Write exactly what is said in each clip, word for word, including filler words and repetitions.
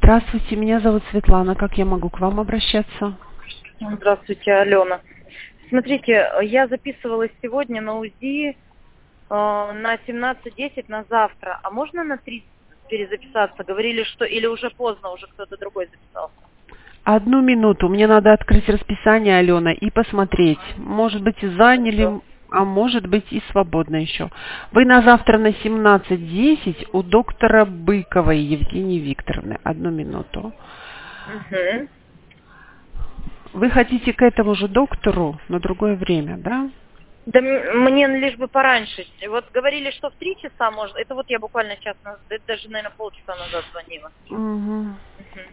Здравствуйте, меня зовут Светлана. Как я могу к вам обращаться? Здравствуйте, Алена. Смотрите, я записывалась сегодня на УЗИ э, на семнадцать десять на завтра. А можно на тридцать перезаписаться? Говорили, что или уже поздно, уже кто-то другой записался. Одну минуту. Мне надо открыть расписание, Алена, и посмотреть. Может быть, и заняли, Хорошо. а может быть, и свободно еще. Вы на завтра на семнадцать десять у доктора Быковой Евгении Викторовны. Одну минуту. Угу. Вы хотите к этому же доктору на другое время, да? Да м- мне лишь бы пораньше. Вот говорили, что в три часа можно. Это вот я буквально час назад, да даже, наверное, полчаса назад звонила. Угу. Мгм.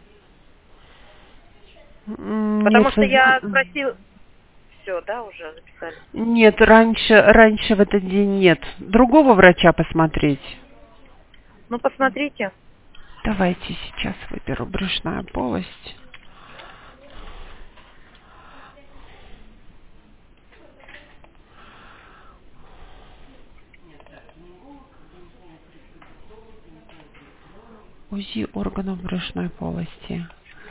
Нет, Потому что вы я зна- спросила... Все, да, уже записали? нет, раньше, раньше в этот день нет. Другого врача посмотреть. Ну, посмотрите. Давайте сейчас выберу брюшная полость. УЗИ органов брюшной полости.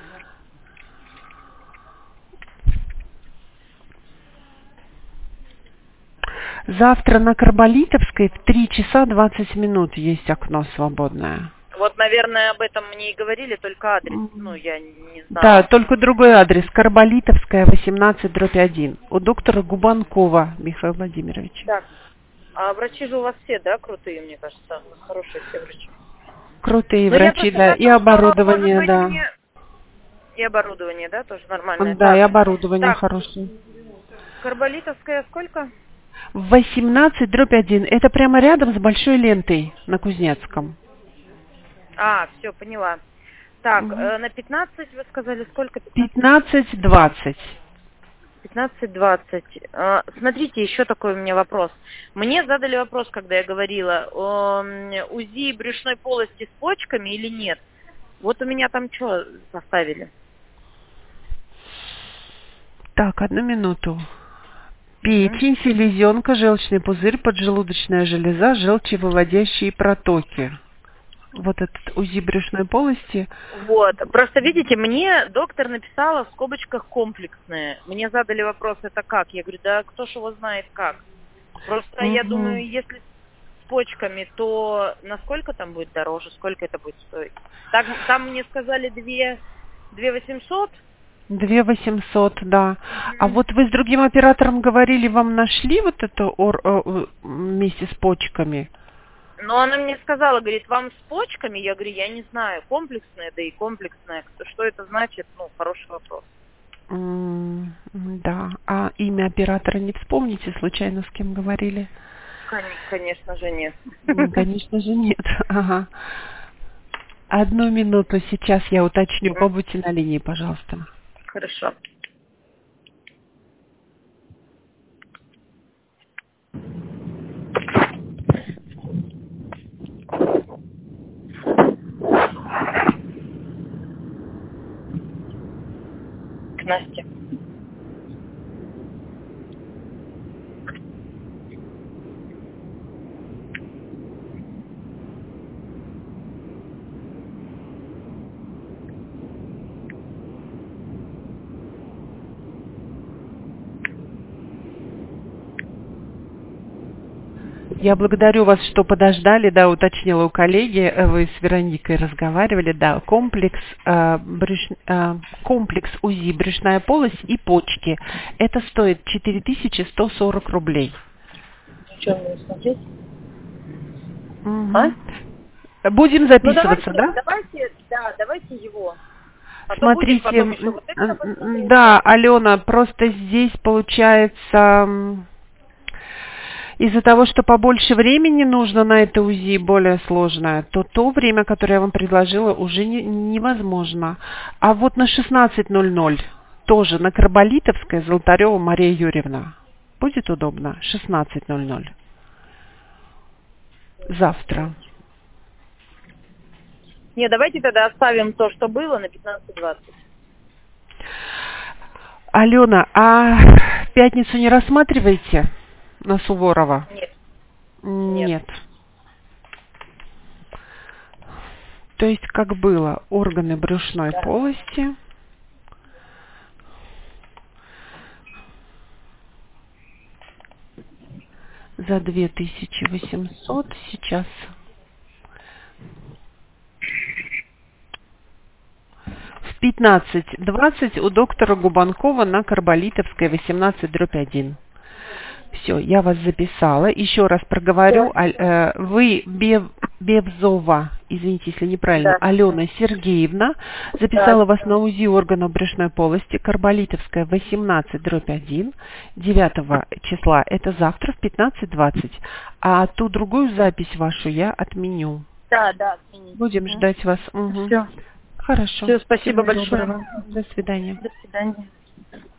Завтра на Карболитовской в три часа двадцать минут есть окно свободное. Вот, наверное, об этом мне и говорили, только адрес, ну, М. я не Да, знала. только другой адрес. Карболитовская, восемнадцать дробь один. У доктора Губанкова Михаила Владимировича. Так, а врачи же у вас все, да, крутые, мне кажется, хорошие все врачи. Крутые Ну, я врачи, просто к да, и тому, что, может оборудование, быть, да. мне... И оборудование, да, тоже нормальное. Да, и Так, оборудование так, хорошее. Карболитовская сколько? восемнадцать дробь один. Это прямо рядом с большой лентой на Кузнецком. А, все, поняла. Так, Мгм. э, на пятнадцать вы сказали, сколько? пятнадцать? пятнадцать двадцать. пятнадцать двадцать. Э, смотрите, еще такой у меня вопрос. Мне задали вопрос, когда я говорила, э, УЗИ брюшной полости с почками или нет? Вот у меня там что составили? Так, одну минуту. Угу. Печень, селезенка, желчный пузырь, поджелудочная железа, желчевыводящие протоки. Вот этот УЗИ брюшной полости. Вот. Просто видите, мне доктор написала в скобочках комплексные. Мне задали вопрос, это как? Я говорю, да кто ж его знает как. Просто я Угу. думаю, если с почками, то насколько там будет дороже, сколько это будет стоить? Так, там мне сказали две, две восемьсот. две восемьсот, да. А Мгм. вот вы с другим оператором говорили, вам нашли вот это ор- э, э, вместе с почками? Но она мне сказала, говорит, вам с почками? Я говорю, я не знаю, комплексная, да и комплексная. Что это значит? Ну, хороший вопрос. М, Да. А имя оператора не вспомните, случайно с кем говорили? Кон- Конечно же нет. М, Конечно же нет. Ага. Одну минуту, сейчас я уточню. Мгм. Побудьте на линии, пожалуйста. Хорошо. К Насте. Я благодарю вас, что подождали, да, уточнила у коллеги, э, вы с Вероникой разговаривали, да, комплекс, э, брюш- э, комплекс УЗИ, брюшная полость и почки. Это стоит четыре тысячи сто сорок рублей. Что мне смотреть? А? Мгм. Будем Ну записываться, давайте, да? давайте, да, давайте его. А то будем Смотрите, потом еще м, вот это м, посмотреть. да, Алена, просто здесь получается м, из-за того, что побольше времени нужно на это УЗИ, более сложное, то то время, которое я вам предложила, уже не- невозможно. А вот на шестнадцать ноль ноль тоже на Карболитовской, Золотарева Мария Юрьевна. Будет удобно? шестнадцать ноль ноль. Завтра. Не, давайте тогда оставим то, что было, на пятнадцать двадцать. Алена, а в пятницу не рассматриваете на Суворова? Нет, нет. Нет. То есть, как было, органы брюшной полости. За две тысячи восемьсот сейчас. В пятнадцать двадцать у доктора Губанкова на Карболитовской восемнадцать дробь один. Все, я вас записала. Еще раз проговорю. Да. Э, вы Бев, Бевзова, извините, если неправильно, Да. Алена Сергеевна, записала вас на УЗИ органов брюшной полости, Карболитовская восемнадцать дробь один, девятого числа, это завтра в пятнадцать двадцать. А ту другую запись вашу я отменю. Да, да, отмените. Будем Мгм. ждать вас. Угу. Все. Хорошо. Все, спасибо Всего большое. доброго. До свидания. До свидания.